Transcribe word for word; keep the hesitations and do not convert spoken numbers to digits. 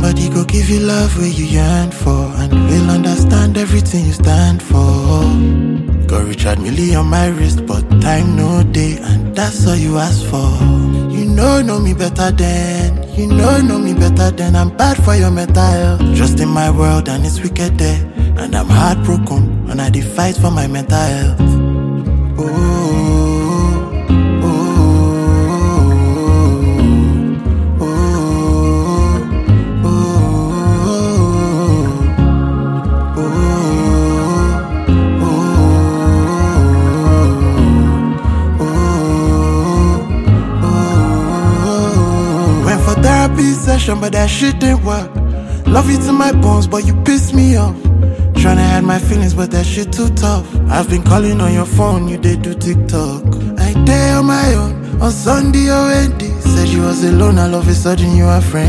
Somebody go give you love where you yearn for, and will understand everything you stand for. Go Richard Millie on my wrist, but time no day, and that's all you ask for. You know, know me better than, you know, know me better than. I'm bad for your mental health. Just in my world and it's wicked there, and I'm heartbroken when I dey fight for my mental health. Oh. Therapy session, but that shit didn't work. Love you to my bones, but you pissed me off. Tryna hide my feelings, but that shit too tough. I've been calling on your phone, you did do TikTok. I day on my own, on Sunday or Wendy. Said you was alone, all of a sudden you are friend.